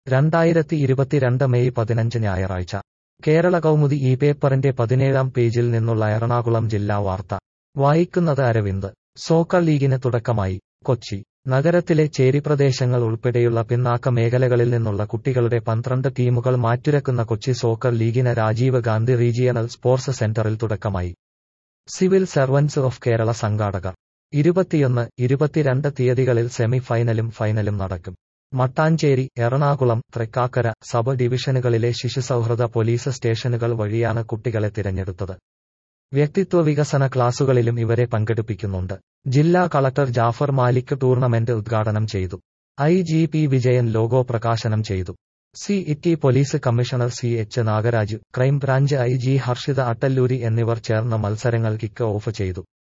2022 May 15 ഞായറാഴ്ച കേരള കൗമുദി ഈ പേപ്പറിന്റെ 17-ാം പേജിൽ നിന്നുള്ള എറണാകുളം ജില്ലാ വാർത്ത വായിക്കുന്നത് അരവിന്ദ്. സോക്കർ ലീഗിന് തുടക്കമായി. കൊച്ചി നഗരത്തിലെ ചേരിപ്രദേശങ്ങൾ ഉൾപ്പെടെയുള്ള പിന്നാക്ക മേഖലകളിൽ നിന്നുള്ള കുട്ടികളുടെ 12 ടീമുകൾ മാറ്റുരക്കുന്ന കൊച്ചി സോക്കർ ലീഗിന് രാജീവ് ഗാന്ധി റീജിയണൽ സ്പോർട്സ് സെന്ററിൽ തുടക്കമായി. സിവിൽ സർവന്റ്സ് ഓഫ് കേരള സംഘാടകർ. 21, 22 തീയതികളിൽ സെമി ഫൈനലും ഫൈനലും നടക്കും. മട്ടാഞ്ചേരി, എറണാകുളം, തൃക്കാക്കര സബ് ഡിവിഷനുകളിലെ ശിശുസൗഹൃദ പോലീസ് സ്റ്റേഷനുകൾ വഴിയാണ് കുട്ടികളെ തിരഞ്ഞെടുത്തത്. വ്യക്തിത്വ വികസന ക്ലാസുകളിലും ഇവരെ പങ്കെടുപ്പിക്കുന്നുണ്ട്. ജില്ലാ കളക്ടർ ജാഫർ മാലിക് ടൂർണമെന്റ് ഉദ്ഘാടനം ചെയ്തു. IGP വിജയൻ ലോഗോ പ്രകാശനം ചെയ്തു. CIT police commissioner CH Nagaraj, crime branch IG Harshita Attaluri എന്നിവർ ചേർന്ന് മത്സരങ്ങൾ കിക്ക് ഓഫ് ചെയ്തു.